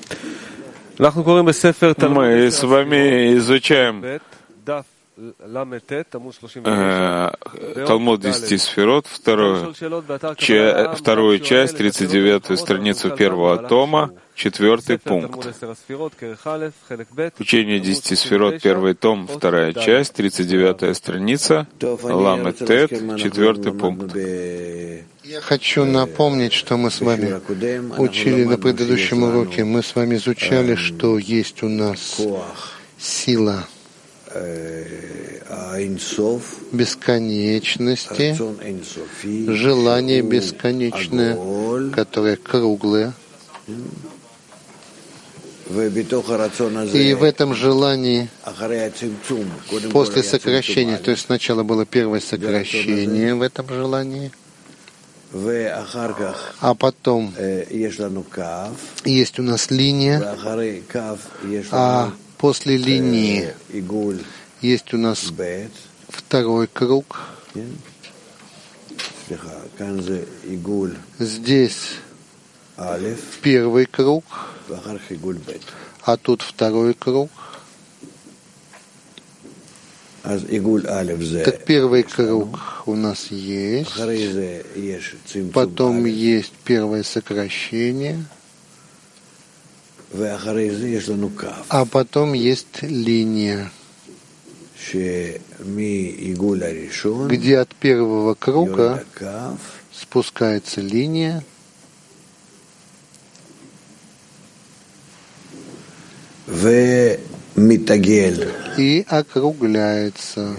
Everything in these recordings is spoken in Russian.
Мы с вами изучаем Талмуд 10 сферот, вторую часть, 39-ю страницу первого тома, 4 пункт. Учение 10 сферот, первый том, вторая часть, 39-я страница, Ламет Тет, 4 пункт. Я хочу напомнить, что мы с вами учили на предыдущем уроке. Мы с вами изучали, что есть у нас сила бесконечности, желание бесконечное, которое круглое. И в этом желании, после сокращения, то есть сначала было первое сокращение в этом желании, а потом есть у нас линия, а после линии есть у нас второй круг. Здесь первый круг, а тут второй круг. Так первый круг у нас есть, потом есть первое сокращение, а потом есть линия, где от первого круга спускается линия, и округляется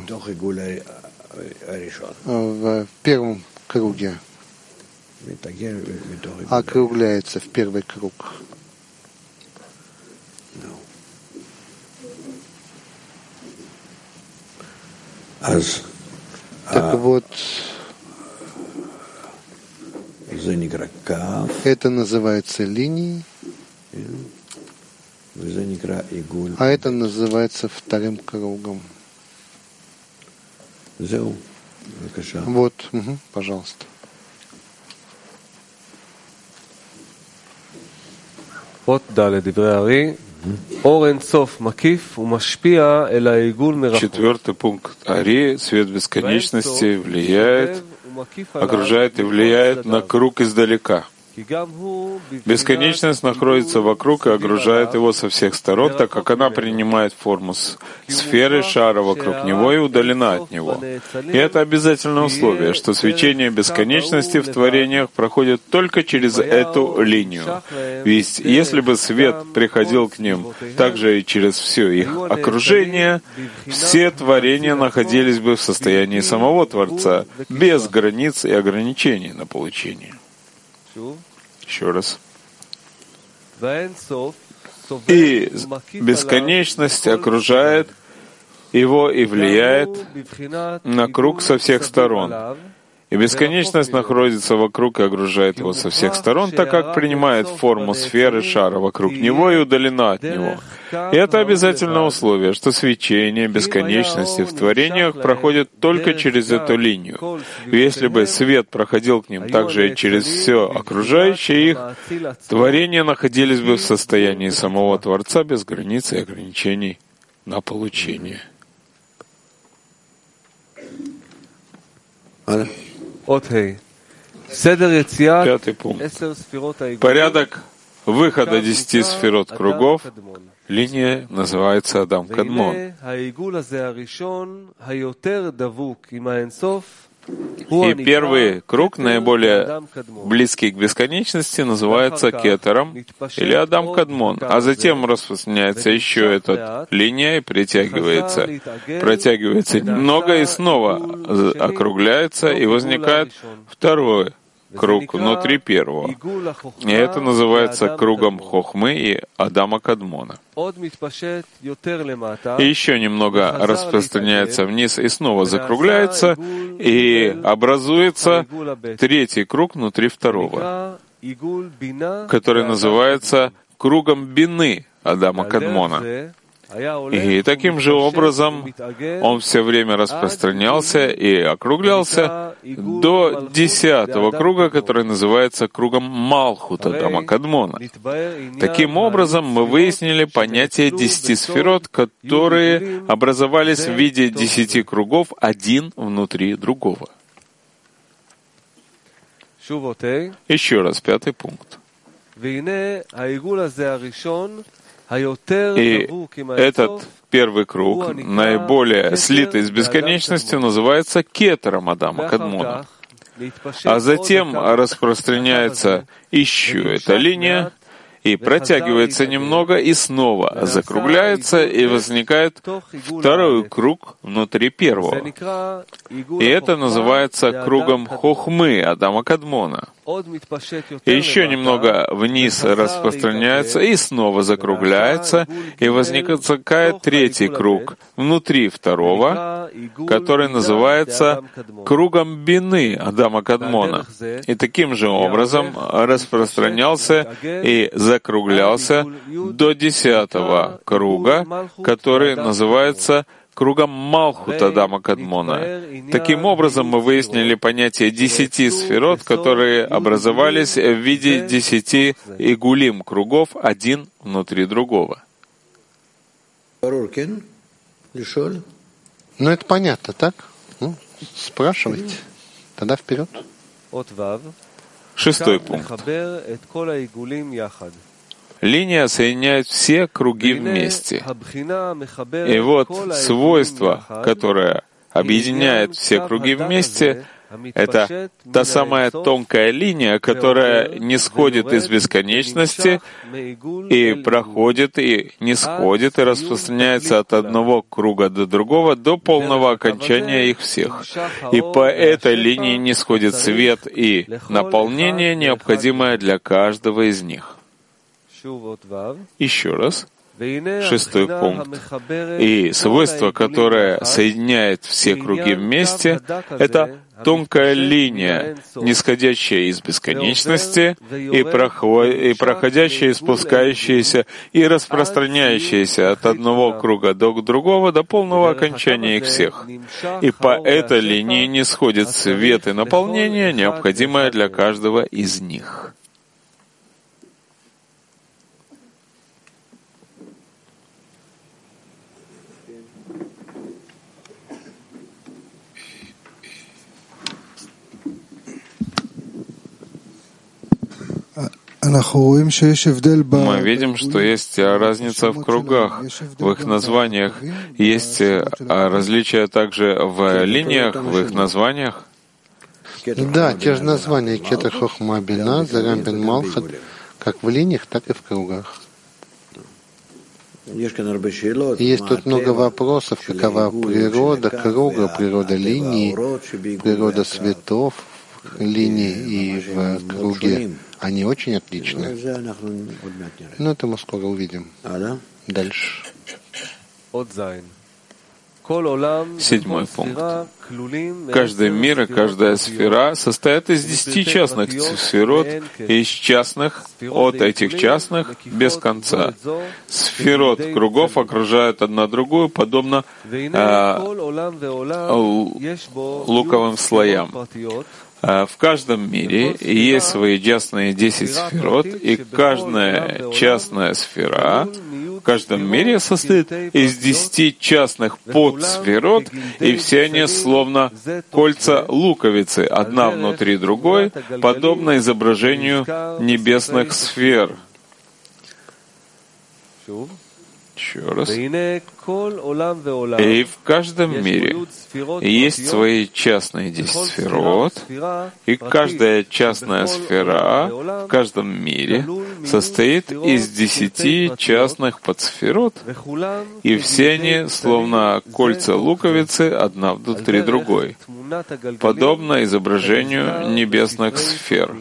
в первом круге. Округляется в первый круг. Так вот, это называется линией, а это называется вторым кругом. Вот, пожалуйста. Четвертый пункт. Ари, свет бесконечности, влияет, окружает и влияет на круг издалека. Бесконечность находится вокруг и окружает его со всех сторон, так как она принимает форму сферы, шара вокруг него и удалена от него. И это обязательное условие, что свечение бесконечности в творениях проходит только через эту линию. Ведь если бы свет приходил к ним также и через все их окружение, все творения находились бы в состоянии самого Творца, без границ и ограничений на получение. Еще раз. И бесконечность окружает его и влияет на круг со всех сторон. И бесконечность находится вокруг и окружает его со всех сторон, так как принимает форму сферы шара вокруг него и удалена от него. И это обязательное условие, что свечение бесконечности в творениях проходит только через эту линию. И если бы свет проходил к ним также и через все окружающее их, творения находились бы в состоянии самого Творца без границ и ограничений на получение. Пятый пункт. Порядок выхода 10 сферот кругов. Линия называется Адам Кадмон. И первый круг, наиболее близкий к бесконечности, называется Кетером или Адам Кадмон, а затем распространяется еще эта линия и протягивается немного и снова округляется, и возникает второй круг внутри первого. И это называется кругом Хохмы и Адама Кадмона. И еще немного распространяется вниз и снова закругляется, и образуется третий круг внутри второго, который называется кругом Бины Адама Кадмона. И таким же образом он все время распространялся и округлялся до 10-го круга, который называется кругом Малхут Адама Кадмона. Таким образом, мы выяснили понятие 10 сферот, которые образовались в виде 10 кругов, один внутри другого. Еще раз, 5-й пункт. И этот первый круг, наиболее слитый с бесконечностью, называется кетером Адама Кадмона. А затем распространяется еще эта линия, и протягивается немного, и снова закругляется, и возникает второй круг внутри первого. И это называется кругом Хохмы Адама Кадмона. И еще немного вниз распространяется, и снова закругляется, и возникает третий круг внутри второго, который называется кругом Бины Адама Кадмона. И таким же образом распространялся и закруглялся до 10-го круга, который называется кругом Малхут Адама Кадмона. Таким образом, мы выяснили понятие 10 сферот, которые образовались в виде 10 игулим кругов, один внутри другого. Ну, это понятно, так? Ну, спрашивайте. Тогда вперед. 6-й пункт. Линия соединяет все круги вместе. И вот свойство, которое объединяет все круги вместе, это та самая тонкая линия, которая не сходит из бесконечности и проходит, и не сходит, и распространяется от одного круга до другого до полного окончания их всех. И по этой линии не сходит свет и наполнение, необходимое для каждого из них. Еще раз. 6-й пункт. И свойство, которое соединяет все круги вместе, это тонкая линия, нисходящая из бесконечности и проходящая, спускающаяся и распространяющаяся от одного круга до другого до полного окончания их всех. И по этой линии не сходит свет и наполнение, необходимое для каждого из них. Мы видим, что есть разница в кругах, в их названиях. Есть различия также в линиях, в их названиях. Да, те же названия Кетер, Хохма, Бина, Зарам, Бен, Малхат, как в линиях, так и в кругах. Есть тут много вопросов, какова природа круга, природа линии, природа цветов линии и в круге. Они очень отличны. Но это мы скоро увидим. Дальше. 7-й пункт. Каждый мир и каждая сфера состоят из 10 частных сферот и из частных от этих частных без конца. Сферот кругов окружают одна другую, подобно луковым слоям. В каждом мире есть свои частные 10 сферот, и каждая частная сфера в каждом мире состоит из 10 частных подсферот, и все они словно кольца луковицы, одна внутри другой, подобно изображению небесных сфер. Еще раз. И в каждом мире есть свои частные 10 сферот, и каждая частная сфера в каждом мире состоит из 10 частных подсферот, и все они, словно кольца луковицы, одна внутри другой, подобно изображению небесных сфер.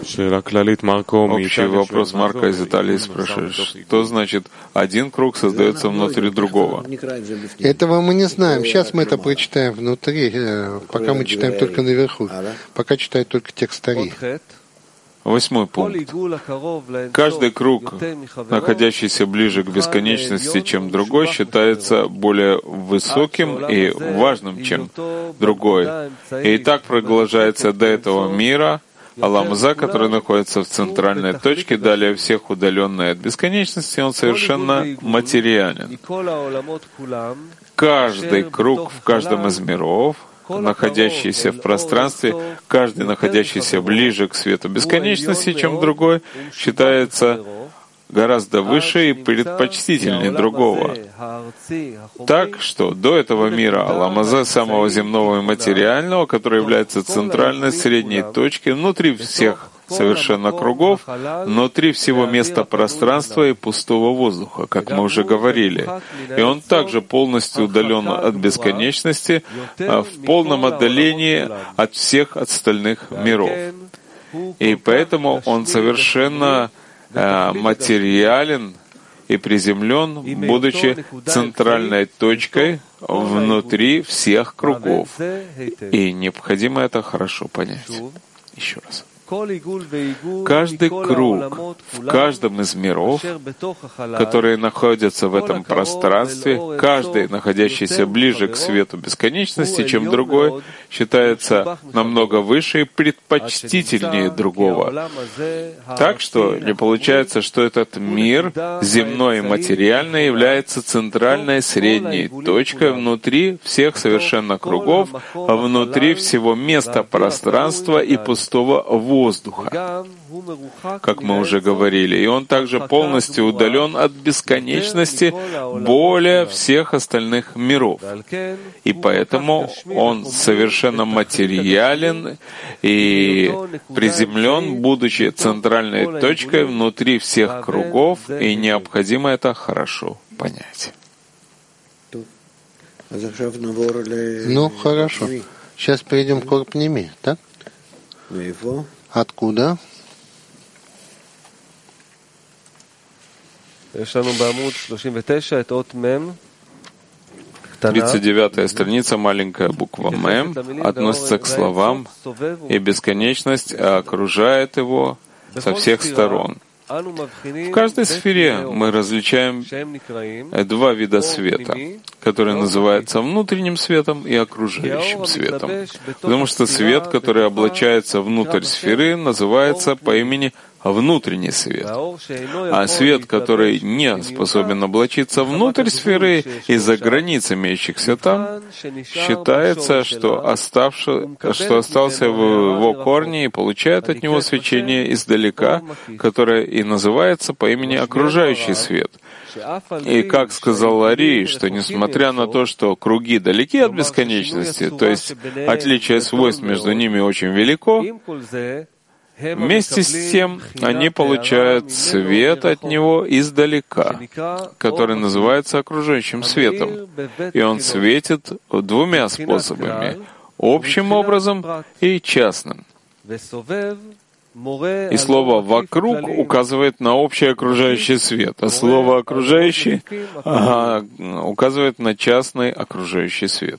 Общий вопрос Марка из Италии спрашивает, что значит один круг создается внутри другого? Этого мы не знаем. Сейчас мы это прочитаем внутри, пока мы читаем только наверху. Пока читают только текст Ари. 8 пункт. Каждый круг, находящийся ближе к бесконечности, чем другой, считается более высоким и важным, чем другой. И так продолжается до этого мира, Аламаза, который находится в центральной точке, далее всех удаленный от бесконечности, он совершенно материален. Каждый круг в каждом из миров, находящийся в пространстве, каждый находящийся ближе к свету бесконечности, чем другой, считается гораздо выше и предпочтительнее другого. Так что до этого мира Аламаза, самого земного и материального, который является центральной средней точкой внутри всех совершенно кругов, внутри всего места пространства и пустого воздуха, как мы уже говорили. И он также полностью удален от бесконечности, в полном отдалении от всех остальных миров. И поэтому он совершенно материален и приземлен, будучи центральной точкой внутри всех кругов. И необходимо это хорошо понять. Еще раз. Каждый круг в каждом из миров, которые находятся в этом пространстве, каждый, находящийся ближе к свету бесконечности, чем другой, считается намного выше и предпочтительнее другого. Так что не получается, что этот мир, земной и материальный, является центральной средней точкой внутри всех совершенно кругов, внутри всего места пространства и пустого воздуха, как мы уже говорили, и он также полностью удален от бесконечности более всех остальных миров. И поэтому он совершенно материален и приземлен, будучи центральной точкой внутри всех кругов, и необходимо это хорошо понять. Ну, хорошо. Сейчас перейдем к Орпними, так? Откуда? 39-я страница, маленькая буква «Мем», относится к словам «и бесконечность окружает его со всех сторон». В каждой сфере мы различаем два вида света, которые называются внутренним светом и окружающим светом. Потому что свет, который облачается внутрь сферы, называется по имени внутренний свет. А свет, который не способен облачиться внутрь сферы из-за границ, имеющихся там, считается, что остался в его корне и получает от него свечение издалека, которое и называется по имени окружающий свет. И как сказал Ари, что несмотря на то, что круги далеки от бесконечности, то есть отличие свойств между ними очень велико, вместе с тем они получают свет от него издалека, который называется окружающим светом. И он светит двумя способами — общим образом и частным. И слово «вокруг» указывает на общий окружающий свет, а слово «окружающий» указывает на частный окружающий свет.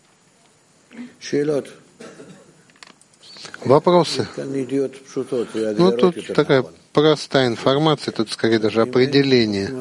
Вопросы? Ну, тут такая простая информация, тут скорее даже определение.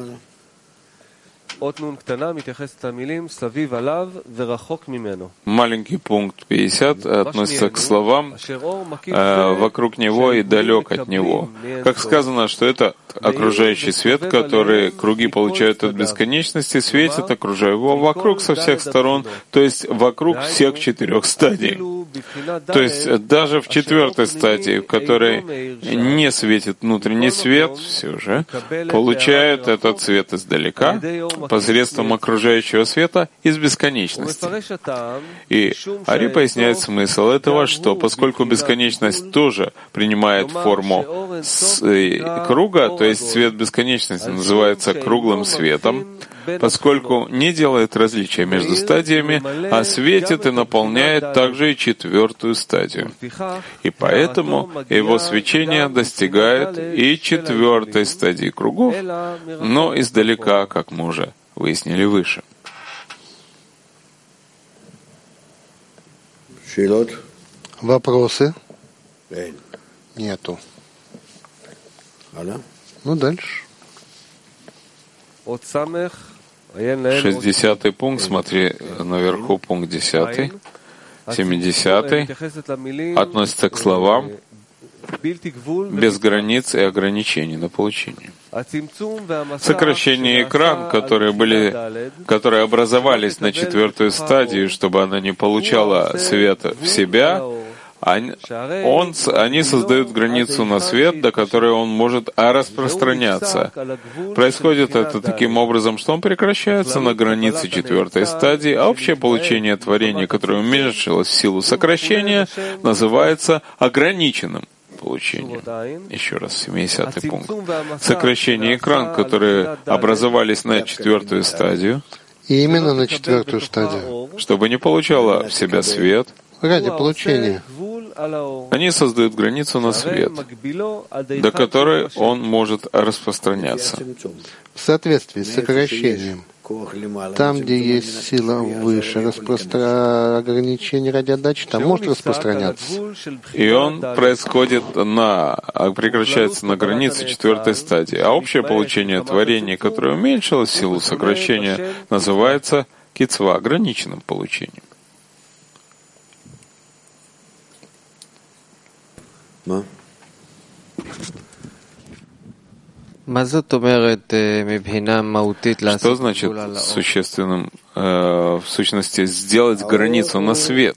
Маленький пункт 50 относится к словам «вокруг него и далек от него». Как сказано, что это окружающий свет, который круги получают от бесконечности, светит, окружая его вокруг со всех сторон, то есть вокруг всех 4 стадий. То есть даже в 4-й стадии, в которой не светит внутренний свет, все же получает этот свет издалека посредством окружающего света из бесконечности. И Ари поясняет смысл этого, что поскольку бесконечность тоже принимает форму круга, то есть свет бесконечности называется круглым светом, поскольку не делает различия между стадиями, а светит и наполняет также и четвертую стадию. И поэтому его свечение достигает и четвертой стадии кругов, но издалека, как мы уже выяснили выше. Вопросы? Нету. Ну, дальше. 60-й пункт, смотри наверху, пункт 10. 70-й относится к словам без границ и ограничений на получение. Сокращение и экран, которые образовались на четвертую стадию, чтобы она не получала света в себя, они создают границу на свет, до которой он может распространяться. Происходит это таким образом, что он прекращается на границе четвертой стадии, а общее получение творения, которое уменьшилось в силу сокращения, называется ограниченным получением. Еще раз, 70-й пункт. Сокращение и экран, которые образовались на четвертую стадию, и именно на четвертую стадию, чтобы не получала в себя свет, ради получения. Они создают границу на свет, до которой он может распространяться. В соответствии с сокращением, там, где есть сила выше ограничения ради отдачи, там может распространяться. И он прекращается на границе четвертой стадии, а общее получение творения, которое уменьшилось в силу сокращения, называется кицва, ограниченным получением. Что значит существенным, в сущности, сделать границу на свет?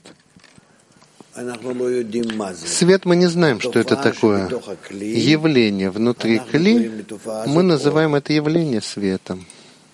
Свет мы не знаем, что это такое. Явление внутри кли, мы называем это явление светом.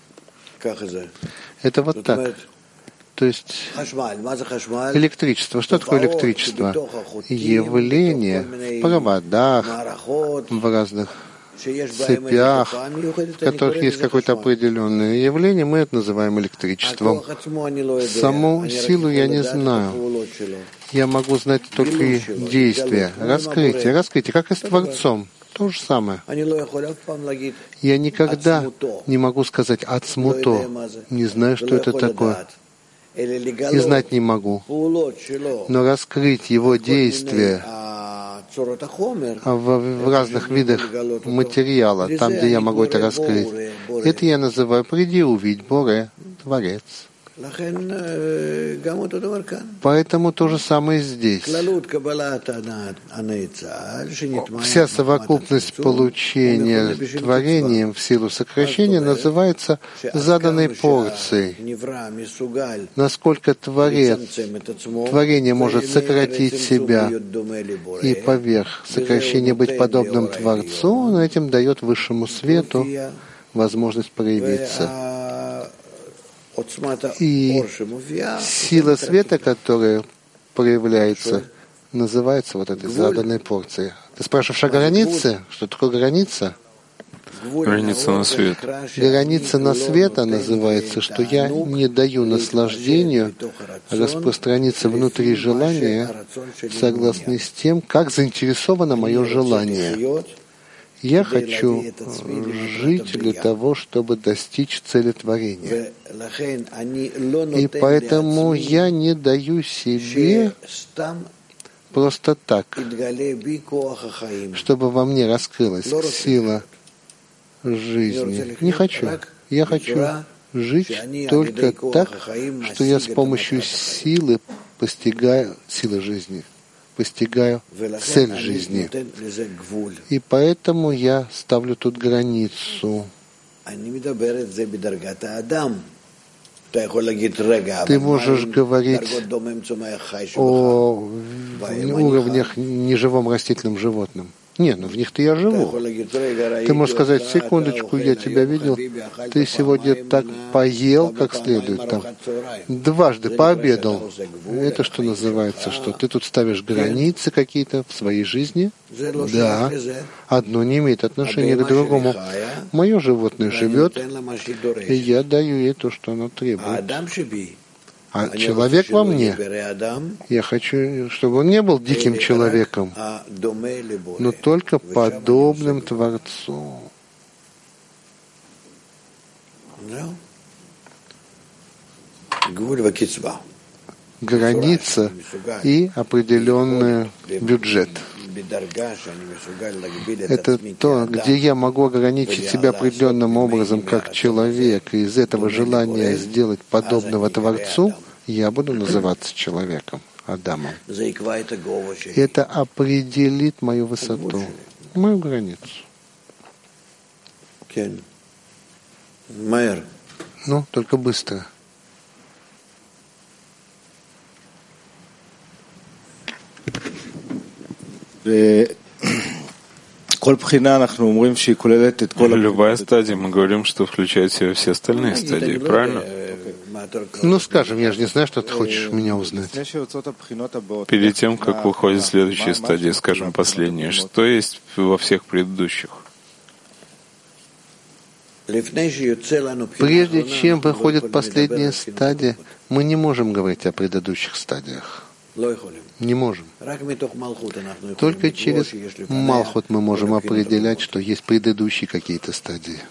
Это вот так. То есть электричество. Что такое электричество? Явление в проводах, в разных цепях, в которых есть какое-то определенное явление, мы это называем электричеством. Саму силу я не знаю. Я могу знать только действия, раскрытие. Раскрытие, как и с Творцом. То же самое. Я никогда не могу сказать «ацмуто», не знаю, что это такое. И знать не могу. Но раскрыть его действия в разных видах материала, там, где я могу это раскрыть, это я называю «приди увидь Боре, Творец». Поэтому то же самое здесь. Вся совокупность получения творением в силу сокращения называется заданной порцией. Насколько творение может сократить себя и поверх сокращения быть подобным Творцу, он этим дает высшему свету возможность проявиться. И сила света, которая проявляется, называется вот этой заданной порцией. Ты спрашиваешь о границе? Что такое граница? Граница на свет. Граница на света называется, что я не даю наслаждению распространиться внутри желания согласно с тем, как заинтересовано мое желание. Я хочу жить для того, чтобы достичь цели творения. И поэтому я не даю себе просто так, чтобы во мне раскрылась сила жизни. Не хочу. Я хочу жить только так, что я с помощью силы постигаю силы жизни. Постигаю цель жизни. И поэтому я ставлю тут границу. Ты можешь говорить о уровнях неживом растительном животном. Не, в них-то я живу. Ты можешь сказать, секундочку, я тебя видел, ты сегодня так поел как следует, там, дважды пообедал. Это что называется, что ты тут ставишь границы какие-то в своей жизни? Да. Одно не имеет отношения к другому. Мое животное живет, и я даю ей то, что оно требует. А человек во мне, я хочу, чтобы он не был диким человеком, но только подобным Творцу. Граница и определенный бюджет. Это то, где я могу ограничить себя определенным образом как человек, и из этого желания сделать подобного Творцу я буду называться человеком, Адамом. И это определит мою высоту, мою границу. Ну, только быстро. Любая стадия, мы говорим, что включает в себя все остальные стадии, правильно? Ну, скажем, я же не знаю, что ты хочешь меня узнать. Перед тем, как выходит следующая стадия, скажем, последняя, что есть во всех предыдущих? Прежде чем выходит последняя стадия, мы не можем говорить о предыдущих стадиях. Не можем. Только через Малхут мы можем определять, что есть предыдущие какие-то стадии.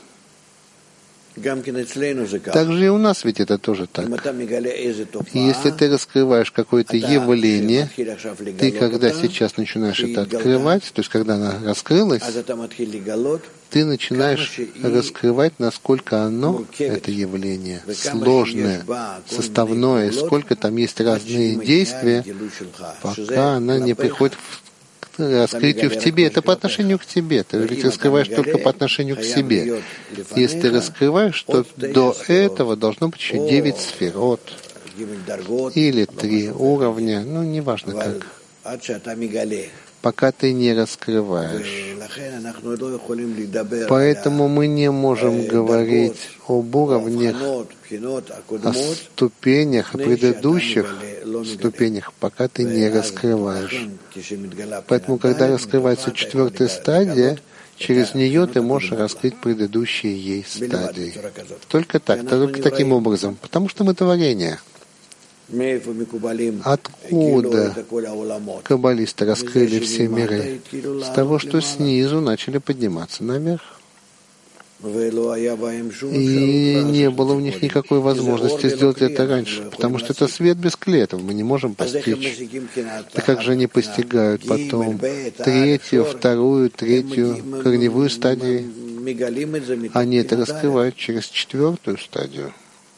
Также и у нас ведь это тоже так. И если ты раскрываешь какое-то явление, ты когда сейчас начинаешь это открывать, то есть когда оно раскрылось, ты начинаешь раскрывать, насколько оно, это явление, сложное, составное, сколько там есть разные действия, пока она не приходит к раскрытию в тебе. Это по отношению к тебе. Ты ведь раскрываешь только по отношению к себе. Если ты раскрываешь, то до этого должно быть еще 9 сферот или 3 уровня, ну, неважно как. Пока ты не раскрываешь. Поэтому мы не можем говорить об уровнях, о ступенях, о предыдущих ступенях, пока ты не раскрываешь. Поэтому, когда раскрывается 4-я стадия, через нее ты можешь раскрыть предыдущие ей стадии. Только так, только таким образом, потому что мы творение. Откуда каббалисты раскрыли все миры? С того, что снизу начали подниматься наверх. И не было у них никакой возможности сделать это раньше, потому что это свет без клеток, мы не можем постичь. Да как же они постигают потом 3-ю, 2-ю, 3-ю, корневую стадию? Они это раскрывают через 4-ю стадию.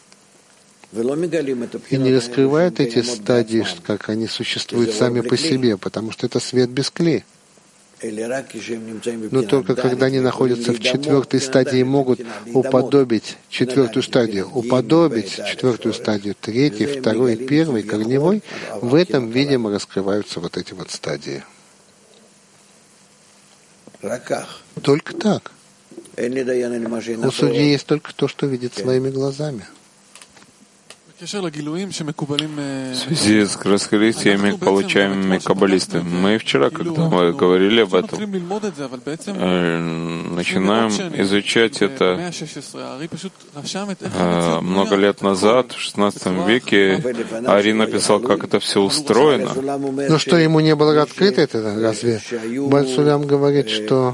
И не раскрывают эти стадии, как они существуют сами по себе, потому что это свет без клей. Но только когда они находятся в 4-й стадии, могут уподобить 4-ю стадию, уподобить 4-ю стадию, 3-й, 2-й, 1-й, корневой, в этом, видимо, раскрываются вот эти вот стадии. Только так. У судьи есть только то, что видит своими глазами. В связи с раскрытиями, получаемыми каббалистами, мы вчера, когда мы говорили об этом, начинаем изучать это много лет назад, в XVI веке. Ари написал, как это все устроено. Но что, ему не было открыто это, разве? Бааль Сулям говорит, что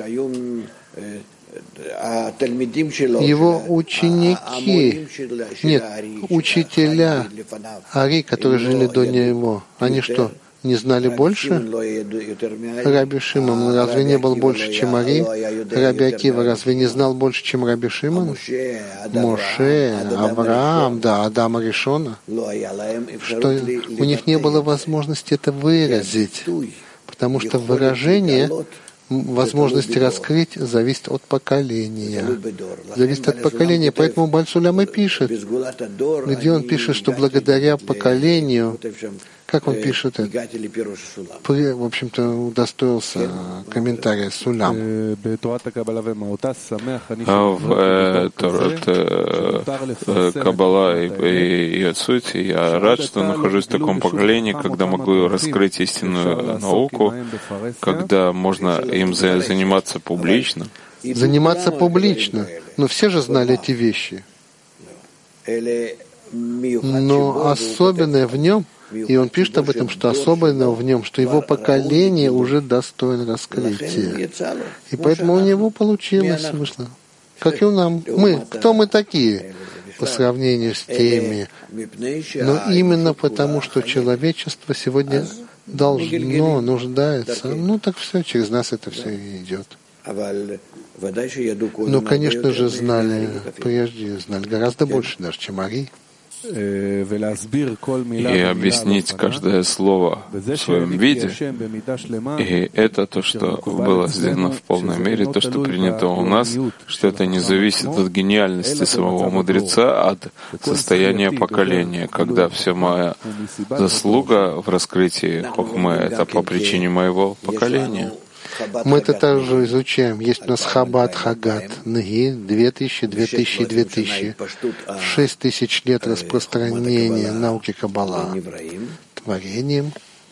его ученики, нет, учителя Ари, которые жили до него, они что, не знали больше? Раби Шимон разве не был больше, чем Ари? Раби Акива разве не знал больше, чем Раби Шимон? Моше, Авраам, да, Адама Ришона. Что у них не было возможности это выразить, потому что выражение возможности раскрыть зависит от поколения. Зависит от поколения. Поэтому Бааль Сулям и пишет, где он пишет, что благодаря поколению Как он пишет это? В общем-то, удостоился комментария Сулам. В Торат Каббала и от сути я рад, что нахожусь в таком поколении, когда могу раскрыть истинную науку, когда можно им заниматься публично. Заниматься публично. Но все же знали эти вещи. Но особенное в нем, и он пишет об этом, что особенное в нем, что его поколение уже достойно раскрытия. И поэтому у него получилось, вышло. Как и у нас. Мы, кто мы такие по сравнению с теми? Но именно потому, что человечество сегодня должно, нуждается. Ну так все, через нас это все и идет. Но, конечно же, знали прежде, знали гораздо больше даже, чем Ари. И объяснить каждое слово в своем виде. И это то, что было сделано в полной мере, то, что принято у нас, что это не зависит от гениальности самого мудреца, а от состояния поколения, когда вся моя заслуга в раскрытии хохмы — это по причине моего поколения. Мы это также изучаем. Есть у нас Хаббат, Хагат, Нги, 2000, 2000, 2000. 6000 лет распространения науки Каббала творением.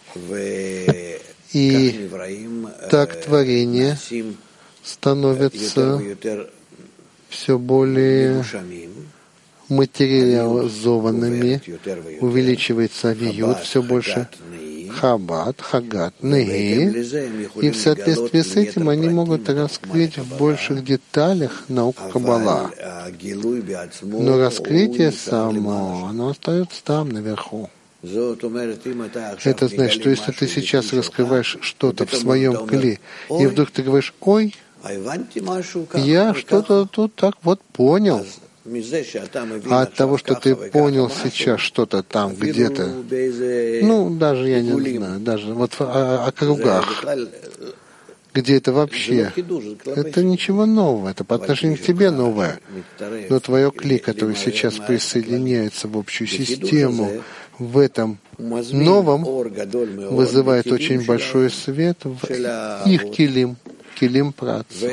И так творения становятся все более материализованными, увеличивается авиют все больше. Хаббат, Хагат, Неги, и в соответствии с этим они могут раскрыть в больших деталях науку Каббала. Но раскрытие само, оно остается там, наверху. Это значит, что если ты сейчас раскрываешь что-то в своем кли, и вдруг ты говоришь: «Ой, я что-то тут так вот понял». А от того, что ты понял сейчас что-то там где-то, ну, даже я не знаю, даже вот о кругах, где это вообще, это ничего нового, это по отношению к тебе новое. Но твое кли, которое сейчас присоединяется в общую систему, в этом новом вызывает очень большой свет в их килим працу.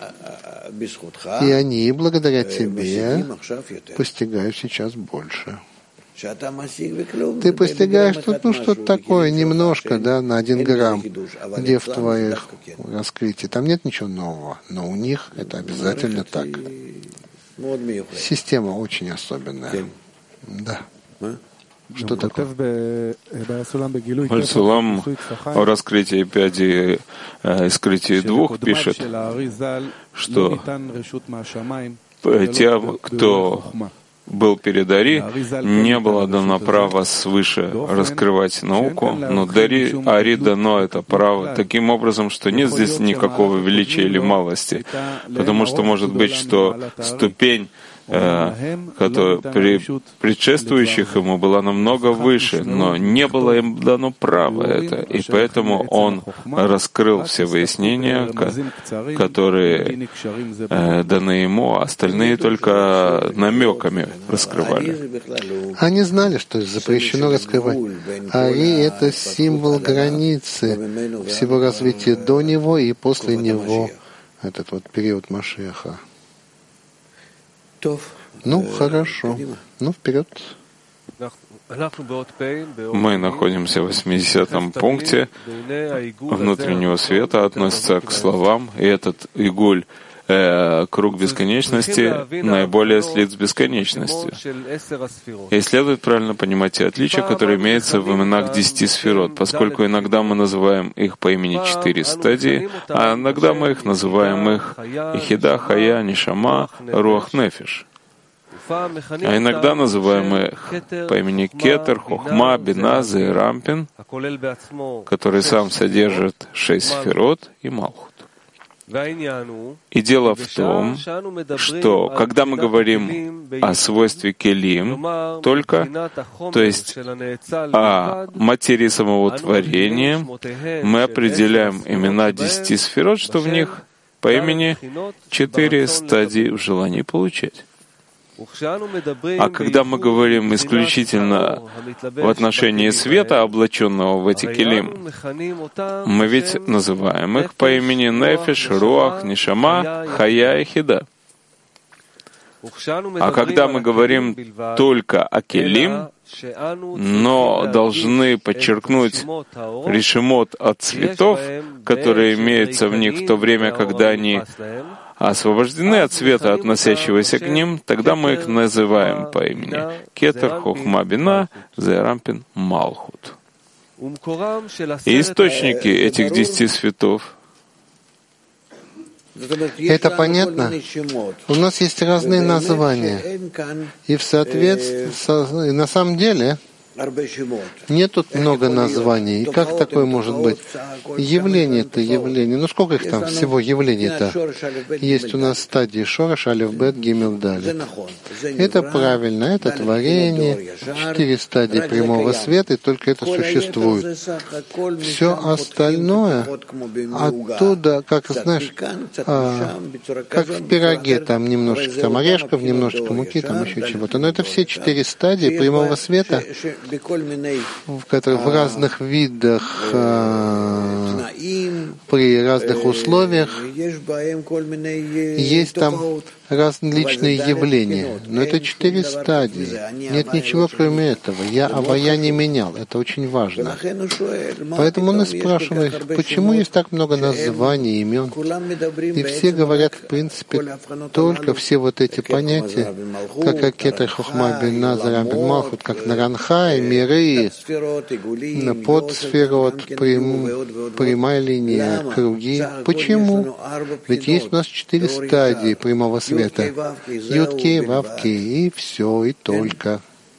И они, благодаря тебе, постигают сейчас больше. Ты постигаешь тут, ну, что-то такое, немножко, да, на 1 грамм, где в твоих раскрытии. Там нет ничего нового, но у них это обязательно так. Система очень особенная. Да. Что такое? Аль-Сулам о раскрытии 5 и скрытии 2 пишет, что тем, кто был перед Ари, не было дано право свыше раскрывать науку, но Ари дано это право таким образом, что нет здесь никакого величия или малости, потому что может быть, что ступень предшествующих ему была намного выше, но не было им дано право это, и поэтому он раскрыл все выяснения, которые даны ему, а остальные только намеками раскрывали. Они знали, что запрещено раскрывать. Ари — это символ границы всего развития до него и после него, этот вот период Машиаха. Ну, хорошо. Ну, вперед. Мы находимся в 80-м пункте внутреннего света, относится к словам, и этот игуль, круг бесконечности, наиболее слит с бесконечностью. И следует правильно понимать те отличия, которые имеются в именах 10 сферот, поскольку иногда мы называем их по имени 4 стадии, а иногда мы их называем Ихида, Хая, Нишама, Руах, Нефиш. А иногда называем их по имени Кетер, Хохма, Бина, и Рампин, который сам содержит 6 сферот и Малхут. И дело в том, что когда мы говорим о свойстве келим, только, то есть о материи самого творения, мы определяем имена 10 сферот, что в них по имени 4 стадии в желании получать. А когда мы говорим исключительно в отношении света, облаченного в эти келим, мы ведь называем их по имени Нефеш, Руах, Нишама, Хая и Хида. А когда мы говорим только о келим, но должны подчеркнуть решимот от цветов, которые имеются в них в то время, когда они освобождены от света, относящегося к ним, тогда мы их называем по имени Кетер, Хохма, Бина, Зерампин, Малхут. И источники этих 10 светов. Это понятно? У нас есть разные названия. И в соответствии, на самом деле, нет тут много названий. И как такое может быть? Явление-то явление. Ну сколько их там всего явлений-то? Есть у нас стадии Шорош, Алеф, Бет, Гимел, Далит. Это правильно, это творение. 4 стадии прямого света, и только это существует. Все остальное оттуда, как знаешь, как в пироге, там немножечко там орешков, немножечко муки, там еще чего-то. Но это все 4 стадии прямого света, в которых в разных видах, при разных условиях есть там различные явления. Но это 4 стадии. Нет ничего кроме этого. Я Авая не менял. Это очень важно. Поэтому он и спрашивает, почему есть так много названий, имен. И все говорят, в принципе, только все вот эти понятия, как Кетер, Хохма, Бина, Зерампин, Малхут, как Наранха, миры, подсферот, прямая линия, круги. Почему? Ведь есть у нас 4 стадии прямого света. Юд-Кей, Вав-Кей, и все, и только.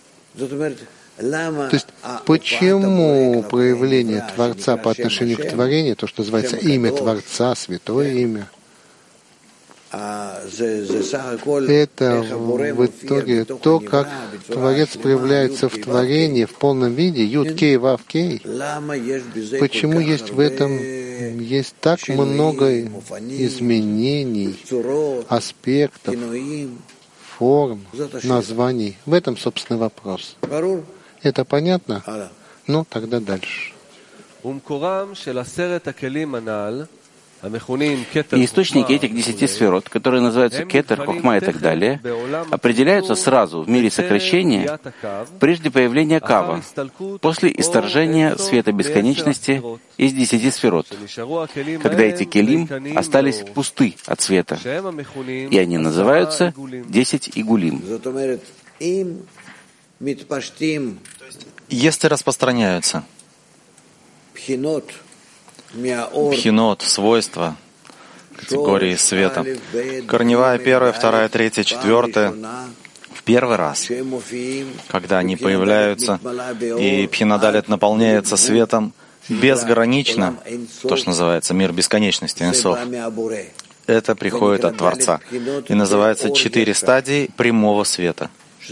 То есть, почему проявление Творца по отношению к творению, то, что называется имя Творца, святое имя, это в итоге то, как Творец проявляется в творении в полном виде, Юд-Кей, Вав-Кей. Почему есть в этом есть так много изменений, аспектов, форм, названий? В этом, собственно, вопрос. Это понятно? Ну, тогда дальше. И источники этих 10 сферот, которые называются Кетер, Хохма и так далее, определяются сразу в мире сокращения прежде появления Кава, после исторжения света бесконечности из 10 сферот, когда эти келим остались пусты от света, и они называются 10 игулим. Если распространяются пхинот, свойства, категории света, корневая, 1, 2, 3, 4, в первый раз, когда они появляются, и пхинадалит наполняется светом безгранично, то, что называется мир бесконечности, Энсоф, это приходит от Творца и называется 4 стадии прямого света.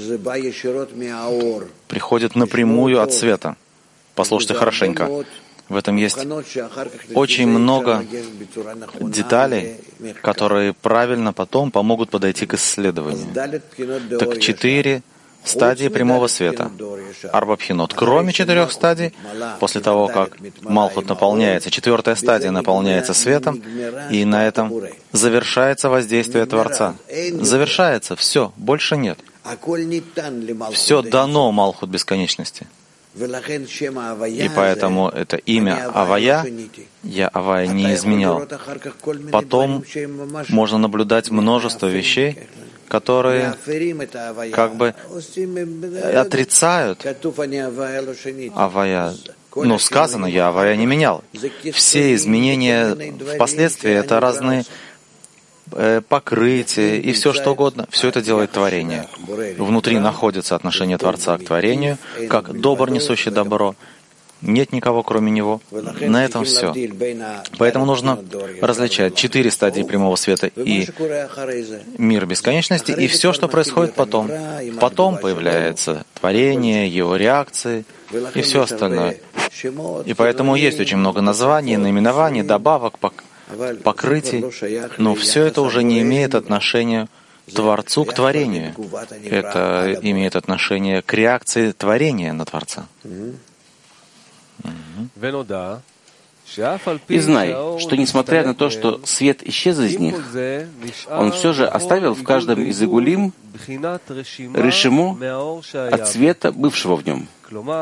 Приходит напрямую от света. Послушайте хорошенько. В этом есть очень много деталей, которые правильно потом помогут подойти к исследованию. Так 4 стадии прямого света. Арбабхинот. Кроме 4 стадий, после того, как Малхут наполняется, 4-я стадия наполняется светом, и на этом завершается воздействие Творца. Завершается, все, больше нет. Все дано Малхут бесконечности. И поэтому это имя Авая, я Авая не изменял. Потом можно наблюдать множество вещей, которые как бы отрицают Авая. Но сказано, я Авая не менял. Все изменения впоследствии — это разные покрытие и все что угодно, все это делает творение. Внутри находится отношение Творца к творению, как добр, несущий добро. Нет никого, кроме Него. На этом все. Поэтому нужно различать 4 стадии прямого света и мир бесконечности, и все, что происходит потом. Потом появляется творение, его реакции и все остальное. И поэтому есть очень много названий, наименований, добавок, покрытий, но все это уже не имеет отношения Творцу к творению. Это имеет отношение к реакции творения на Творца. И знай, что несмотря на то, что свет исчез из них, он все же оставил в каждом из игулим решиму от света, бывшего в нем.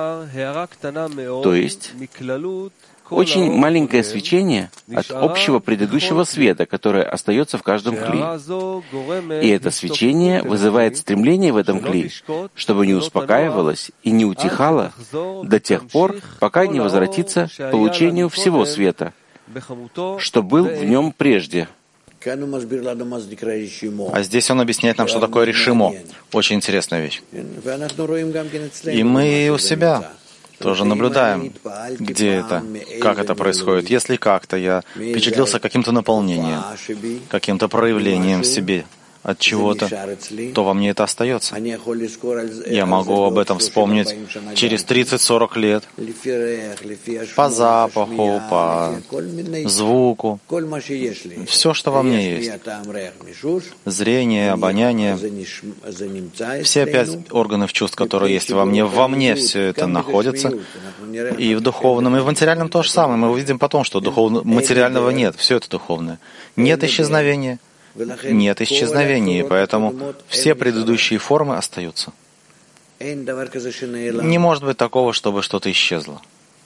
То есть очень маленькое свечение от общего предыдущего света, которое остается в каждом кли. И это свечение вызывает стремление в этом кли, чтобы не успокаивалось и не утихало до тех пор, пока не возвратится к получению всего света, что был в нем прежде. А здесь он объясняет нам, что такое решимо. Очень интересная вещь. И мы у себя тоже наблюдаем, где это, как это происходит. Если как-то я впечатлился каким-то наполнением, каким-то проявлением в себе от чего-то, то во мне это остается. Я могу об этом вспомнить через 30-40 лет, по запаху, по звуку, все, что во мне есть. Зрение, обоняние, все 5 органов чувств, которые есть во мне все это находится. И в духовном, и в материальном то же самое. Мы увидим потом, что материального нет, все это духовное. Нет исчезновения. Нет исчезновения, и поэтому все предыдущие формы остаются. Не может быть такого, чтобы что-то исчезло.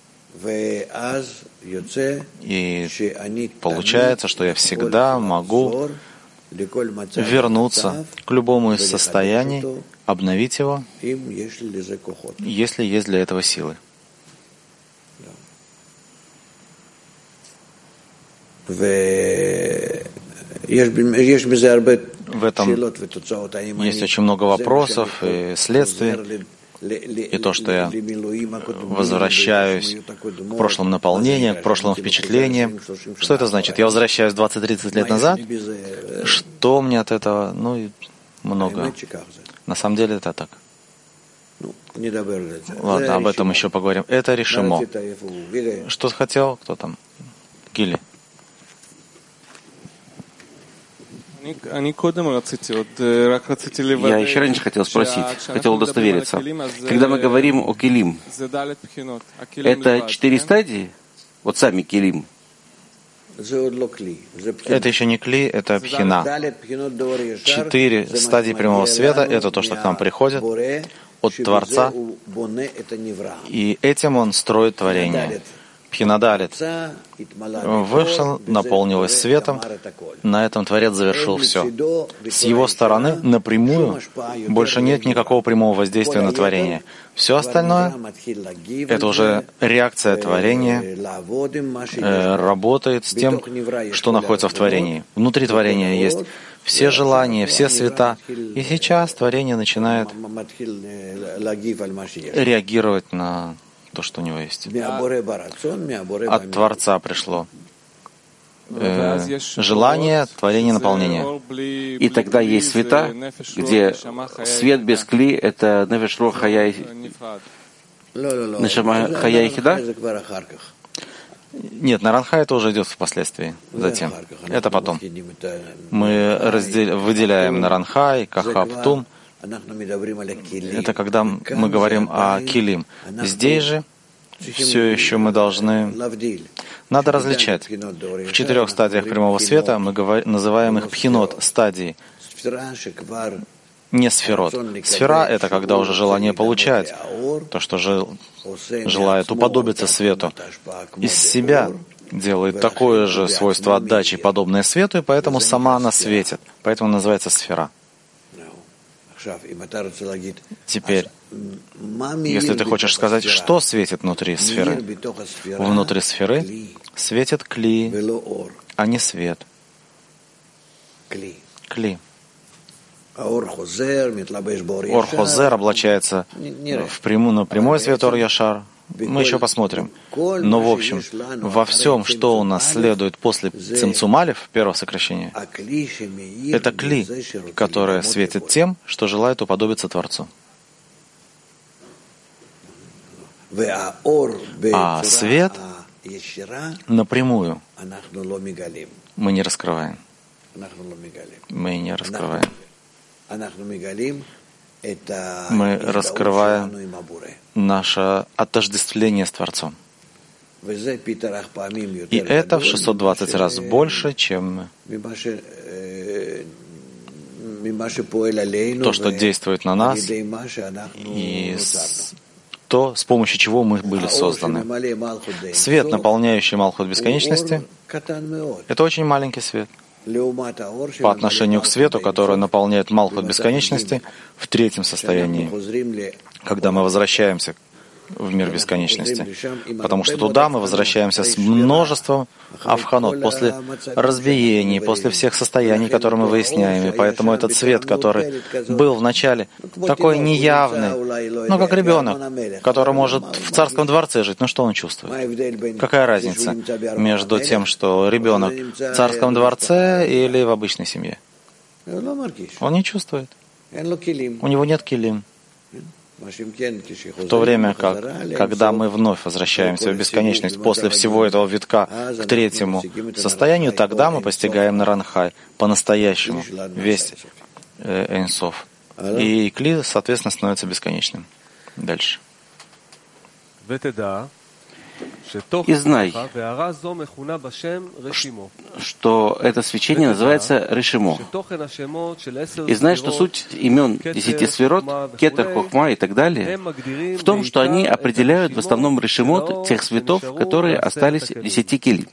И получается, что я всегда могу вернуться к любому из состояний, обновить его, если есть для этого силы. В этом есть очень много вопросов и следствий. И то, что я возвращаюсь к прошлым наполнениям, к прошлым впечатлениям. Что это значит? Я возвращаюсь 20-30 лет назад? Что мне от этого? Ну, много. На самом деле это так. Ладно, об этом еще поговорим. Это решимо. Что хотел? Кто там? Гили. Я еще раньше хотел спросить, хотел удостовериться. Когда мы говорим о келим, это 4 стадии? Вот сами келим? Это еще не кли, это пхина. 4 стадии прямого света — это то, что к нам приходит от Творца, и этим он строит творение. Пхинадалит вышел, наполнилось светом, на этом Творец завершил все. С его стороны напрямую больше нет никакого прямого воздействия на творение. Все остальное — это уже реакция творения, работает с тем, что находится в творении. Внутри творения есть все желания, все света, и сейчас творение начинает реагировать на то, что у него есть. От Творца пришло желание, творение, наполнение. И тогда есть света, где свет без кли — это нефеш руах хая нешама хая ихида? Нет, на ранха это уже идет впоследствии. Затем. Это потом. Мы выделяем на ранха и кахав тум. Это когда мы говорим о килим. Здесь же все еще мы должны... Надо различать. В 4 стадиях прямого света мы называем их пхинот, стадии. Не сферот. Сфера — это когда уже желание получать, то, что желает уподобиться свету. Из себя делает такое же свойство отдачи, подобное свету, и поэтому сама она светит. Поэтому называется сфера. Теперь, если ты хочешь сказать, что светит внутри сферы, внутри сферы светит кли, а не свет. Кли. Ор-хозер облачается на прямой свет Ор-Яшар. Мы еще посмотрим. Но в общем, во всем, что у нас следует после Цимцум-Алеф, первого сокращения, это кли, которое светит тем, что желает уподобиться Творцу. А свет напрямую мы не раскрываем. Мы не раскрываем. мы раскрываем наше отождествление с Творцом. И это в 620 раз больше, чем то, что действует на нас, и то, с помощью чего мы были созданы. Свет, наполняющий Малхут бесконечности, это очень маленький свет по отношению к свету, который наполняет Малхут бесконечности в третьем состоянии, когда мы возвращаемся в мир бесконечности. Потому что туда мы возвращаемся с множеством авханот, после разбиений, после всех состояний, которые мы выясняем. И поэтому этот свет, который был вначале такой неявный, как ребенок, который может в царском дворце жить, что он чувствует? Какая разница между тем, что ребенок в царском дворце или в обычной семье? Он не чувствует. У него нет килим. В то время как, когда мы вновь возвращаемся в бесконечность после всего этого витка к третьему состоянию, тогда мы постигаем Наранхай по-настоящему весь Эйн Соф. И кли, соответственно, становится бесконечным. Дальше. И знай, что это свечение называется Решимо. И знай, что суть имен 10 сферот, Кетер, Хохма и так далее, в том, что они определяют в основном Решимот тех светов, которые остались в 10 келим.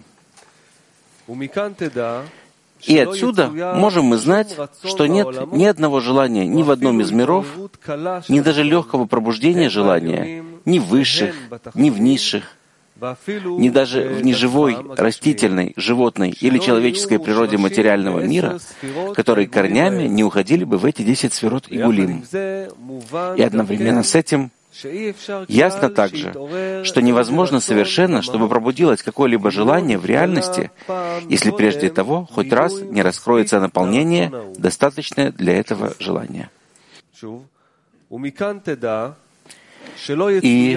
И отсюда можем мы знать, что нет ни одного желания ни в одном из миров, ни даже легкого пробуждения желания, ни в высших, ни в низших, ни даже в неживой, растительной, животной или человеческой природе материального мира, которые корнями не уходили бы в эти 10 сферот Игулим. И одновременно с этим ясно также, что невозможно совершенно, чтобы пробудилось какое-либо желание в реальности, если прежде того хоть раз не раскроется наполнение, достаточное для этого желания. И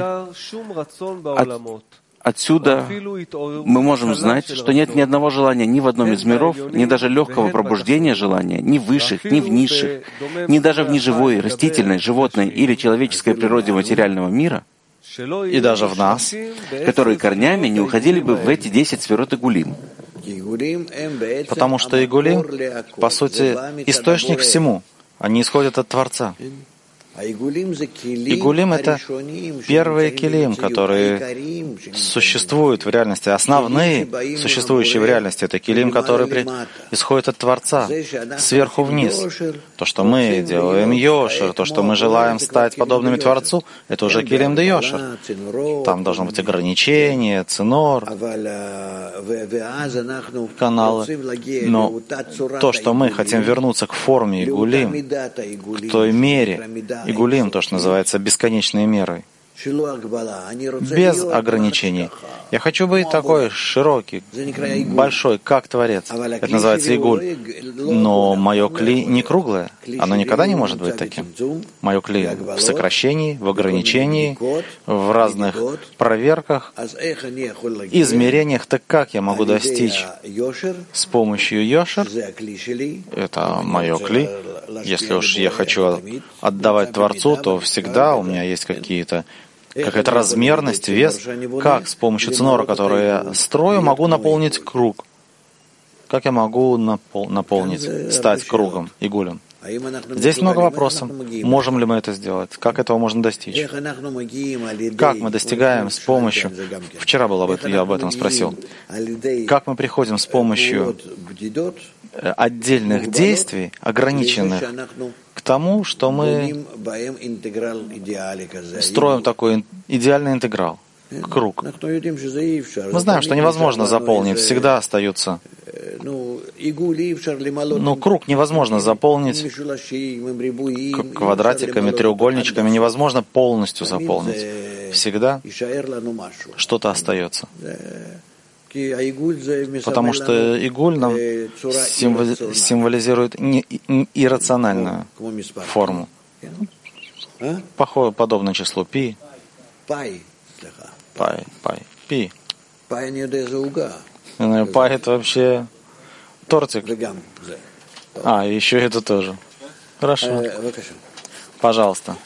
отсюда мы можем знать, что нет ни одного желания ни в одном из миров, ни даже легкого пробуждения желания, ни в высших, ни в низших, ни даже в неживой, растительной, животной или человеческой природе материального мира, и даже в нас, которые корнями не уходили бы в эти 10 сферот Игулим. Потому что Игулим, по сути, источник всему. Они исходят от Творца. Игулим — это первые килим, которые существуют в реальности. Основные, существующие в реальности, это килим, которые исходят от Творца, сверху вниз. То, что мы делаем йошер, то, что мы желаем стать подобными Творцу, это уже килим де йошер. Там должно быть ограничение, цинор, каналы. Но то, что мы хотим вернуться к форме Игулим, к той мере Игулим, то, что называется бесконечной мерой, без ограничений. Я хочу быть такой широкий, большой, как Творец. Это называется Игуль. Но мое кли не круглое. Оно никогда не может быть таким. Мое кли в сокращении, в ограничении, в разных проверках, измерениях. Так как я могу достичь с помощью йошер? Это мое кли. Если уж я хочу отдавать Творцу, то всегда у меня есть какая-то размерность, вес. Как с помощью цинора, который я строю, могу наполнить круг? Как я могу наполнить, стать кругом, игулем? Здесь много вопросов. Можем ли мы это сделать? Как этого можно достичь? Как мы достигаем с помощью... Вчера я об этом спросил. Как мы приходим с помощью отдельных действий, ограниченных, к тому, что мы строим такой идеальный интеграл, круг. Мы знаем, что невозможно заполнить, всегда остаются. Круг невозможно заполнить квадратиками, треугольничками, невозможно полностью заполнить. Всегда что-то остается. Потому что игуль нам символизирует иррациональную форму. Подобно числу пи. Пи. Пай — это вообще тортик. Еще это тоже. Хорошо. Пожалуйста.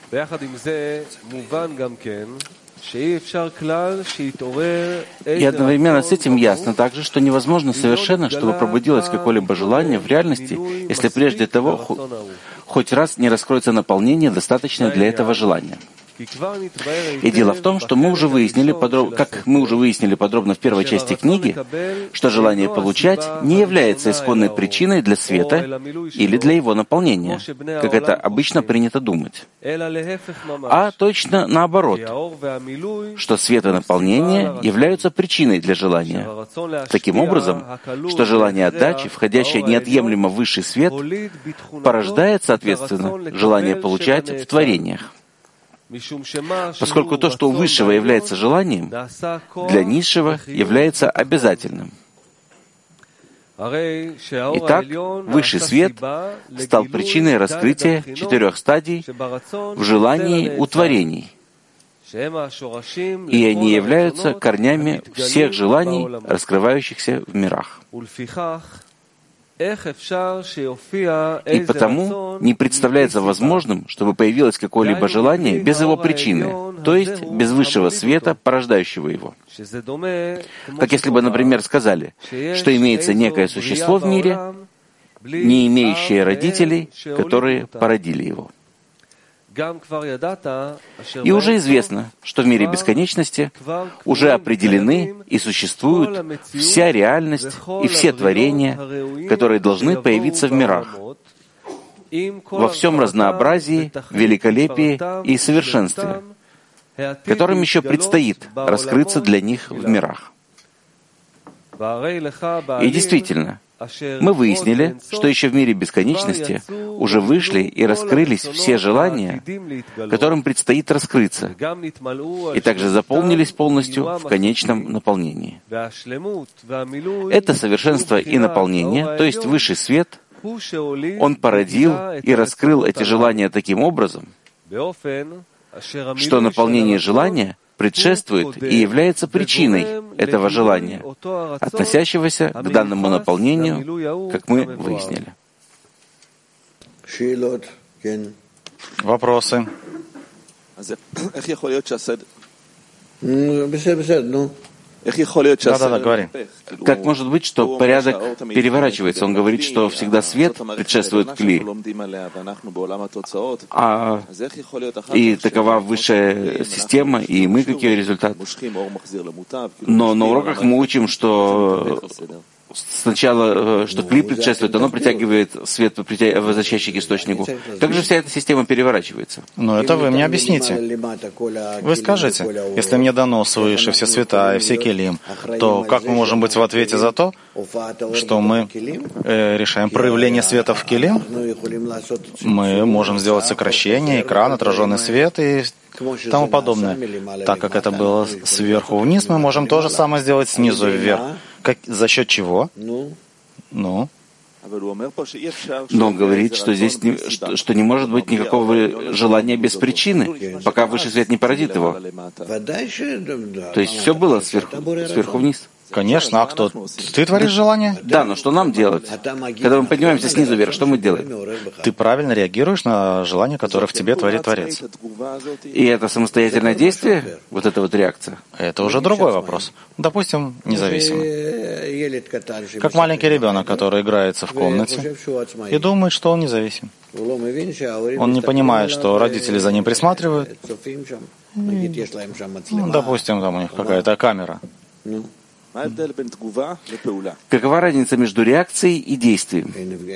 И одновременно с этим ясно также, что невозможно совершенно, чтобы пробудилось какое-либо желание в реальности, если прежде того хоть раз не раскроется наполнение, достаточное для этого желания. И дело в том, что мы уже выяснили, как мы уже выяснили подробно в первой части книги, что желание получать не является исконной причиной для света или для его наполнения, как это обычно принято думать, а точно наоборот, что свет и наполнение являются причиной для желания. Таким образом, что желание отдачи, входящее неотъемлемо в высший свет, порождает, соответственно, желание получать в творениях. Поскольку то, что у высшего является желанием, для низшего является обязательным. Итак, высший свет стал причиной раскрытия 4 стадий в желании у творений, и они являются корнями всех желаний, раскрывающихся в мирах. И потому не представляется возможным, чтобы появилось какое-либо желание без его причины, то есть без высшего света, порождающего его. Как если бы, например, сказали, что имеется некое существо в мире, не имеющее родителей, которые породили его. И уже известно, что в мире бесконечности уже определены и существуют вся реальность и все творения, которые должны появиться в мирах, во всем разнообразии, великолепии и совершенстве, которым еще предстоит раскрыться для них в мирах. И действительно, мы выяснили, что еще в мире бесконечности уже вышли и раскрылись все желания, которым предстоит раскрыться, и также заполнились полностью в конечном наполнении. Это совершенство и наполнение, то есть высший свет, он породил и раскрыл эти желания таким образом, что наполнение желания предшествует и является причиной этого желания, относящегося к данному наполнению, как мы выяснили. Вопросы? Да, говори. Как может быть, что порядок переворачивается? Он говорит, что всегда свет предшествует кли, и такова высшая система, и мы какие результат. Но на уроках мы учим, что сначала, что кли предшествует, оно притягивает свет, возвращающий к источнику. Как же вся эта система переворачивается? Ну, это вы мне объясните. Вы скажите, если мне дано свыше все света и все келим, то как мы можем быть в ответе за то, что мы решаем проявление света в келим? Мы можем сделать сокращение, экран, отраженный свет и тому подобное. Так как это было сверху вниз, мы можем то же самое сделать снизу вверх. За счет чего? Ну? Но он говорит, что здесь что не может быть никакого желания без причины, пока высший свет не породит его. То есть все было сверху вниз. Конечно, а кто? Ты творишь желание? Да, но что нам делать? Когда мы поднимаемся снизу вверх, что мы делаем? Ты правильно реагируешь на желание, которое в тебе творит Творец. И это самостоятельное действие? Вот эта вот реакция? Это уже другой вопрос. Допустим, независимый. Как маленький ребенок, который играется в комнате и думает, что он независим. Он не понимает, что родители за ним присматривают. Допустим, там у них какая-то камера. Какова разница между реакцией и действием?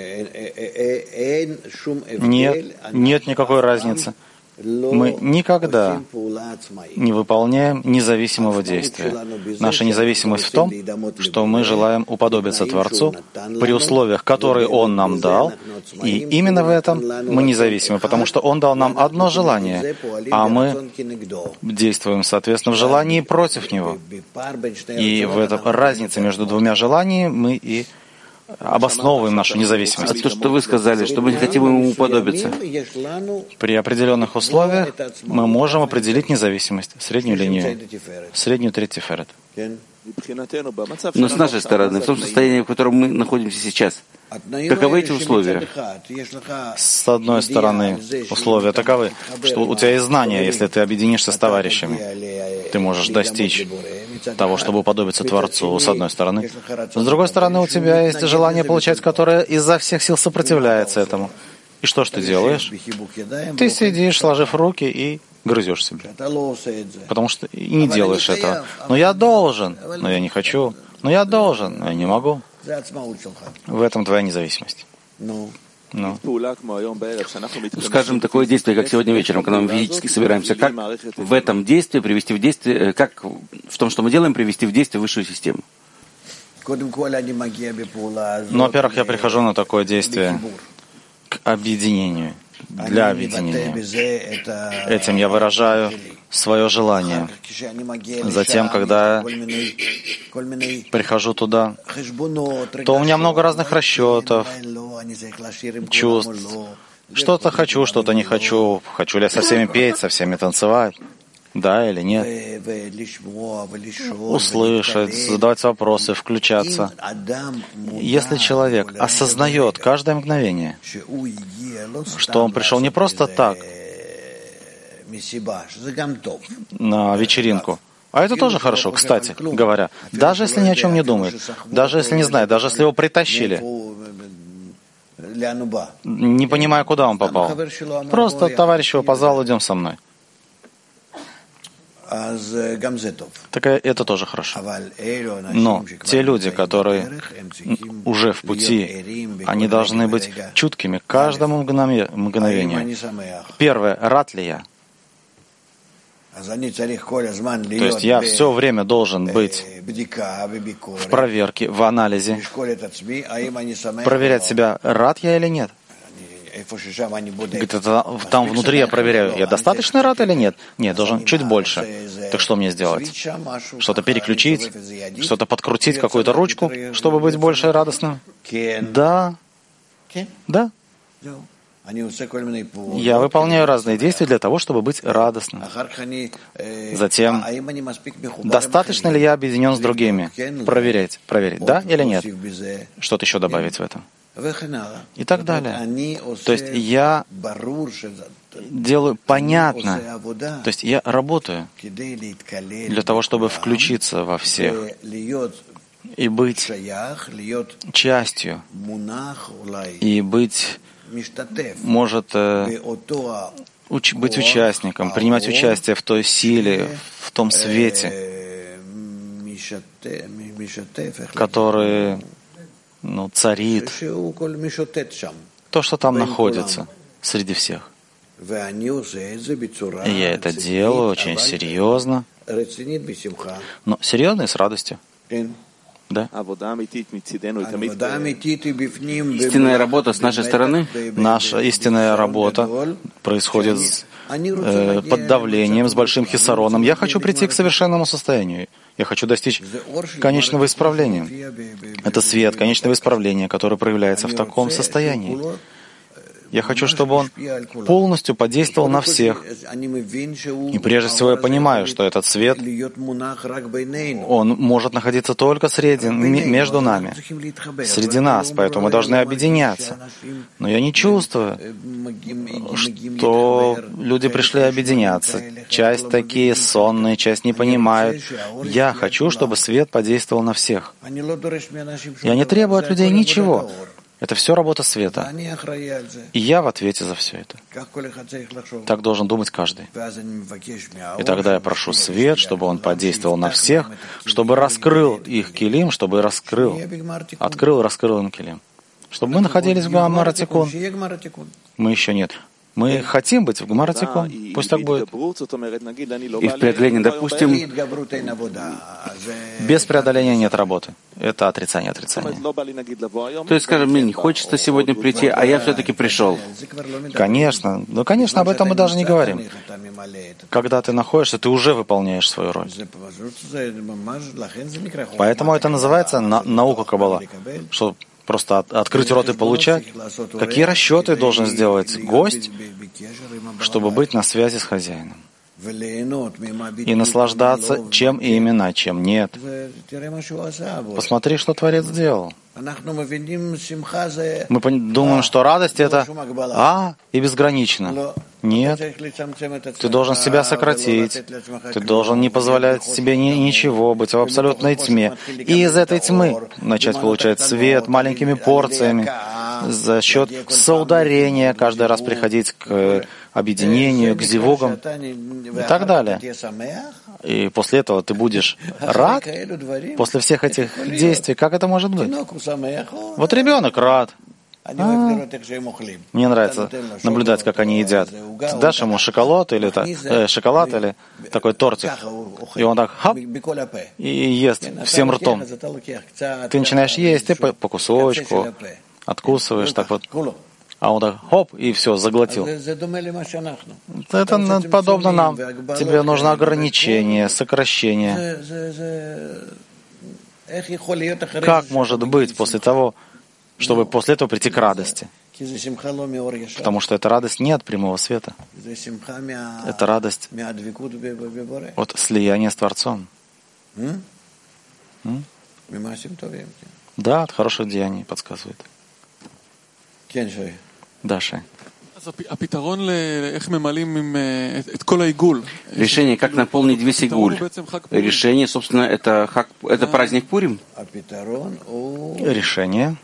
Нет никакой разницы. Мы никогда не выполняем независимого действия. Наша независимость в том, что мы желаем уподобиться Творцу при условиях, которые Он нам дал, и именно в этом мы независимы, потому что Он дал нам одно желание, а мы действуем, соответственно, в желании против Него. И в этом разница между двумя желаниями мы и обосновываем нашу независимость. А то, что вы сказали, что мы не хотим ему уподобиться. При определенных условиях мы можем определить независимость, среднюю линию, среднюю треть тиферет. Но с нашей стороны, в том состоянии, в котором мы находимся сейчас, Каковы эти условия? С одной стороны, условия таковы, что у тебя есть знания, если ты объединишься с товарищами. Ты можешь достичь того, чтобы уподобиться Творцу, с одной стороны. С другой стороны, у тебя есть желание получать, которое изо всех сил сопротивляется этому. И что ж ты делаешь? Ты сидишь, сложив руки, и грызешь себя. Потому что и не делаешь этого. Но я должен, но я не хочу. Но я должен, но я не могу. В этом твоя независимость. Скажем, такое действие, как сегодня вечером, когда мы физически собираемся, как в этом действии привести в действие, как в том, что мы делаем, привести в действие высшую систему? Ну, во-первых, я прихожу на такое действие к объединению, для объединения. Этим я выражаю свое желание. Затем, когда я прихожу туда, то у меня много разных расчетов, чувств. Что-то хочу, что-то не хочу. Хочу ли я со всеми петь, со всеми танцевать? Да или нет? Услышать, задавать вопросы, включаться. Если человек осознает каждое мгновение, что он пришел не просто так на вечеринку, а это тоже хорошо, кстати говоря. Даже если ни о чем не думает, даже если не знает, даже если его притащили, не понимая, куда он попал. Просто товарищ его позвал, идем со мной. Так это тоже хорошо. Но те люди, которые уже в пути, они должны быть чуткими к каждому мгновению. Первое, рад ли я? То есть я все время должен быть в проверке, в анализе, проверять себя, рад я или нет. Говорит, там внутри я проверяю, я достаточно рад или нет? Нет, должен чуть больше. Так что мне сделать? Что-то переключить? Что-то подкрутить, какую-то ручку, чтобы быть больше радостным? Да. Да. Я выполняю разные действия для того, чтобы быть радостным. Затем, достаточно ли я объединен с другими? Проверять. Да или нет? Что-то еще добавить в этом? И так далее. То есть я делаю понятно, то есть я работаю для того, чтобы включиться во всех и быть частью, и быть, может, быть участником, принимать участие в той силе, в том свете, который царит, то, что там находится среди всех. И я это делаю очень серьезно, но серьезно и с радостью. Да. Истинная работа с нашей стороны? Наша истинная работа происходит под давлением, с большим хисароном. Я хочу прийти к совершенному состоянию. Я хочу достичь конечного исправления. Это свет конечного исправления, который проявляется в таком состоянии. Я хочу, чтобы он полностью подействовал на всех. И прежде всего я понимаю, что этот свет, он может находиться только между нами, среди нас, поэтому мы должны объединяться. Но я не чувствую, что люди пришли объединяться. Часть такие сонные, часть не понимают. Я хочу, чтобы свет подействовал на всех. Я не требую от людей ничего. Это все работа света. И я в ответе за все это. Так должен думать каждый. И тогда я прошу свет, чтобы он подействовал на всех, чтобы раскрыл их килим, чтобы открыл и раскрыл им килим. Чтобы мы находились в Гмар Тикун. Мы еще нет. Мы хотим быть в Гмар Тикун. Пусть так будет. И в преодолении, допустим, без преодоления нет работы. Это отрицание. То есть, скажем, мне не хочется сегодня прийти, а я все-таки пришел. Конечно. Ну, конечно, об этом мы даже не говорим. Когда ты находишься, ты уже выполняешь свою роль. Поэтому это называется наука Каббала. Что просто открыть рот и получать. Какие расчеты должен сделать гость, чтобы быть на связи с хозяином? и наслаждаться, чем именно, чем нет. Посмотри, что Творец сделал. Мы думаем, что радость — это и безгранично. Нет. Ты должен себя сократить. Ты должен не позволять себе ничего, быть в абсолютной тьме. И из этой тьмы начать получать свет маленькими порциями, за счет соударения, каждый раз приходить к объединению, к зивугам и так далее. И после этого ты будешь рад? После всех этих действий, как это может быть? Вот ребенок рад. Мне нравится наблюдать, как они едят. Ты дашь ему шоколад или такой тортик, и он так хоп, и ест всем ртом. Ты начинаешь есть, ты по кусочку откусываешь так вот, а он так хоп, и все, заглотил. Это подобно нам. Тебе нужно ограничение, сокращение. Как может быть после того, чтобы после этого прийти к радости? Потому что эта радость не от прямого света. Это радость от слияния с Творцом. Да, от хороших деяний подсказывает. Даша. Решение, как наполнить весь игуль. Решение, собственно, это праздник Пурим. Решение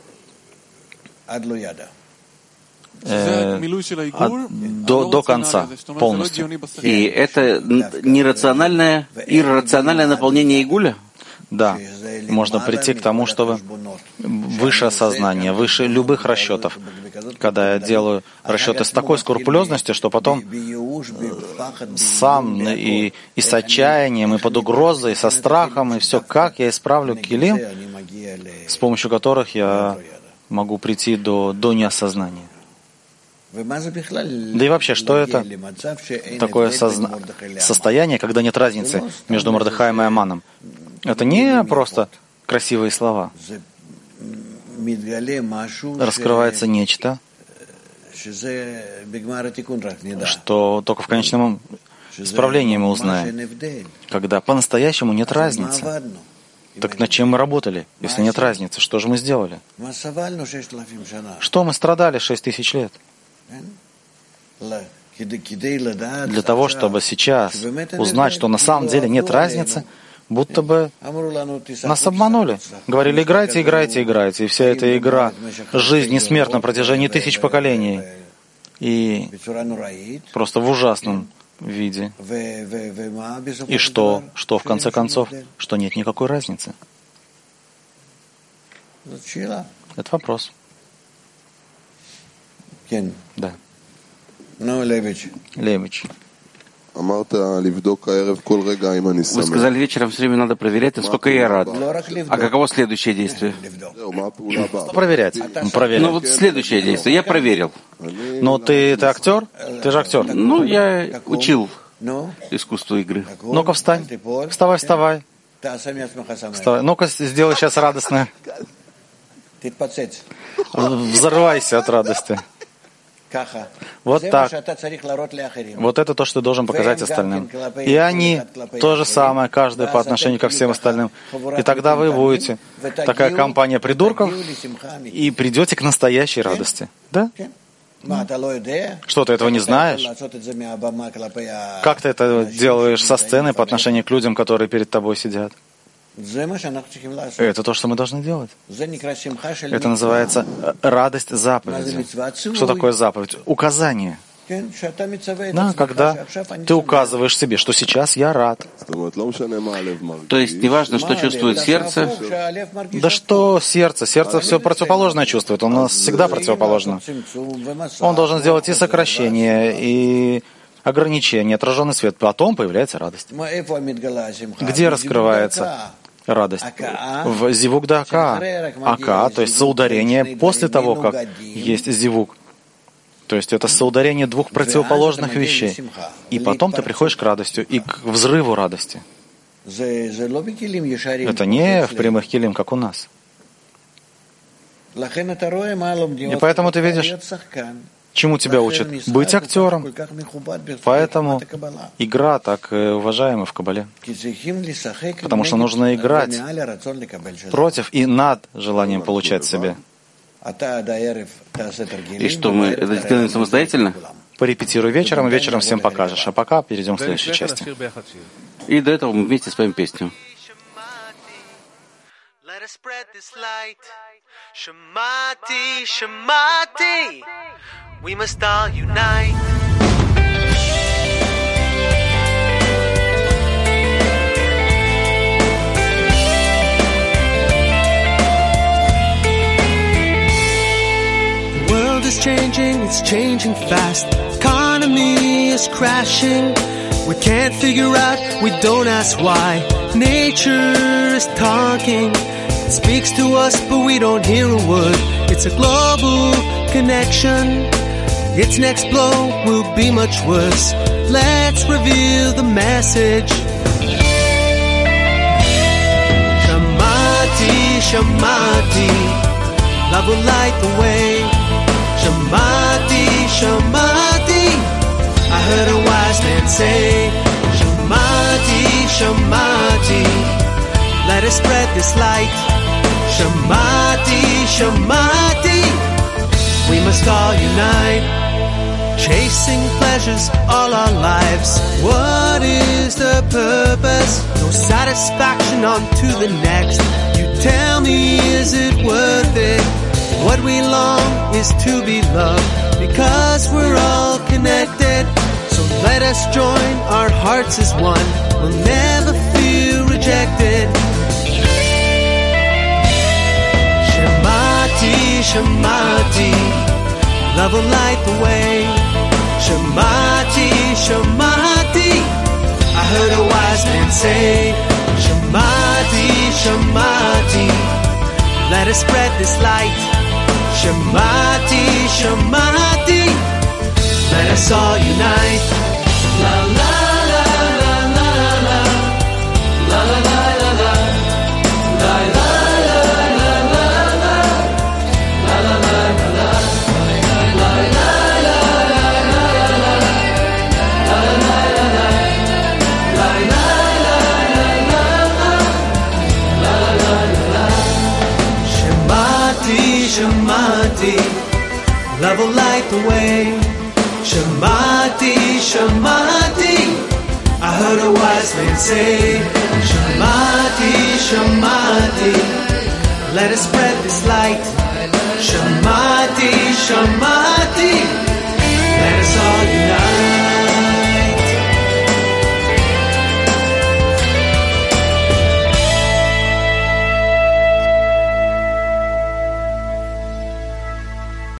до конца, полностью. И это иррациональное наполнение игуля? Да, можно прийти к тому, чтобы выше сознания, выше любых расчетов. Когда я делаю расчеты с такой скрупулезностью, что потом сам и с отчаянием, и под угрозой, и со страхом, и все, как я исправлю килим, с помощью которых я могу прийти до неосознания. Да и вообще, что это такое состояние, когда нет разницы между Мордехаем и Аманом? Это не просто красивые слова. Раскрывается нечто, что только в конечном исправлении мы узнаем, когда по-настоящему нет разницы. Так над чем мы работали, если нет разницы? Что же мы сделали? Что мы страдали 6000 лет? Для того, чтобы сейчас узнать, что на самом деле нет разницы, будто бы нас обманули. Говорили, играйте, играйте, играйте. И вся эта игра, жизнь и смерть на протяжении 1000 поколений. И просто в ужасном виде. И что в конце концов? Что нет никакой разницы. Это вопрос. Да. Левич. Вы сказали, вечером все время надо проверять, насколько я рад. А каково следующее действие? Проверять. Ну вот следующее действие. Я проверил. Но ты актер? Ты же актер. Ну, я учил искусство игры. Ну-ка, встань. Вставай. Ну-ка, сделай сейчас радостное. Взорвайся от радости. Вот так. Вот это то, что ты должен показать остальным. И они то же самое, каждый по отношению ко всем остальным. И тогда вы будете такая компания придурков и придете к настоящей радости. Да? Что, ты этого не знаешь? Как ты это делаешь со сцены по отношению к людям, которые перед тобой сидят? Это то, что мы должны делать. Это называется радость заповеди. Что такое заповедь? Указание. Да, когда ты указываешь себе, что сейчас я рад. То есть неважно, что чувствует сердце. Да что сердце? Сердце все противоположное чувствует. Он у нас всегда противоположно. Он должен сделать и сокращение, и ограничение, отраженный свет. Потом появляется радость. Где раскрывается радость? В зивук да ака. Ака, то есть соударение после того, как есть зивук. То есть это соударение двух противоположных вещей. И потом ты приходишь к радости и к взрыву радости. Это не в прямых килим, как у нас. И поэтому ты видишь, Чему тебя учат? Быть актером. Поэтому игра так уважаема в Кабале. Потому что нужно играть против и над желанием получать себе. И что, мы это делаем самостоятельно? Порепетируй вечером, и вечером всем покажешь. А пока перейдем к следующей части. И до этого мы вместе споем песню. Let us spread this light. Shamati, Shamati. We must all unite. The world is changing, it's changing fast. Economy is crashing. We can't figure out, we don't ask why. Nature is talking. It speaks to us, but we don't hear a word. It's a global connection. Its next blow will be much worse. Let's reveal the message. Shamati, Shamati. Love will light the way. Shamati, Shamati. I heard a wise man say, Shamati, Shamati. Let us spread this light. Shamati, Shamati. We must all unite. Chasing pleasures all our lives. What is the purpose? No satisfaction, on to the next. You tell me, is it worth it? What we long is to be loved, because we're all connected. So let us join our hearts as one. We'll never feel rejected. Shamati, Shamati. Love will light the way. Shamati, Shamati. I heard a wise man say, Shamati, Shamati. Let us spread this light. Shamati, Shamati. Let us all unite. La la la la la la. La la la la la. La la la la la la. La la la la la. La la la la la la. La la la la la. La la la la la la. La la la la. Shamati, Shamati. Love will light the way. Shamati, Shamati. I heard a wise man say, Shamati, Shamati. Let us spread this light. Shamati, Shamati.